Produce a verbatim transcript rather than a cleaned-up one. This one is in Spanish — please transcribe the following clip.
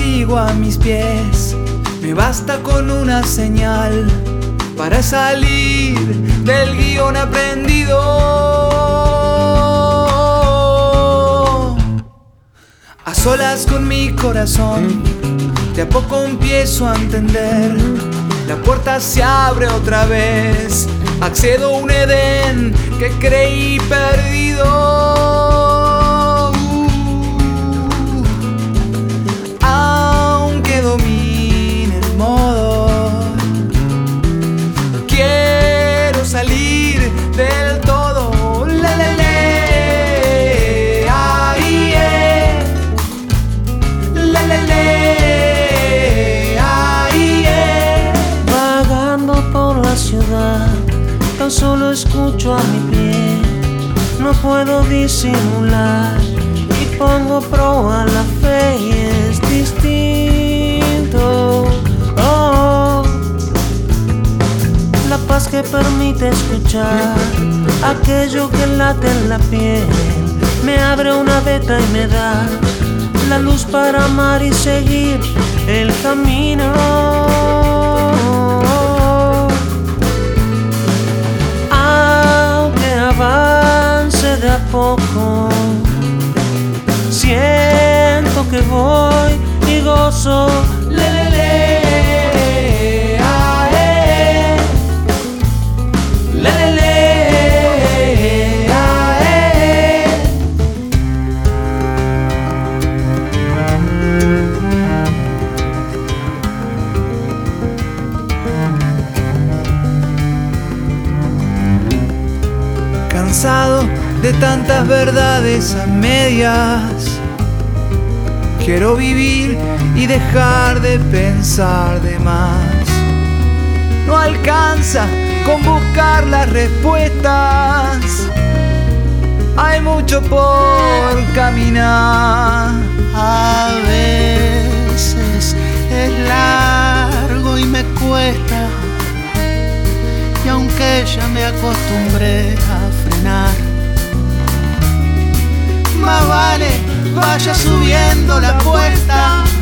sigo a mis pies. Me basta con una señal para salir del guión aprendido. A solas con mi corazón, de a poco empiezo a entender. La puerta se abre otra vez. Accedo a un Edén que creí perdido. Aunque domine el modo, quiero salir del todo. La, la, la. Ay, eh. La, la, la. Ay, eh. Vagando por la ciudad, tan solo escucho a mi pie. No puedo disimular y pongo proa la fe y es distinto. Oh, la paz que permite escuchar aquello que late en la piel. Me abre una veta y me da la luz para amar y seguir el camino. Avance de a poco, siento que voy y gozo. Le, le, le, ah, eh. Le, le, le, ah, eh. Cansado de tantas verdades a medias, quiero vivir y dejar de pensar de más. No alcanza con buscar las respuestas, hay mucho por caminar. A veces es largo y me cuesta, y aunque ya me acostumbré a frenar, más vale vaya subiendo la apuesta.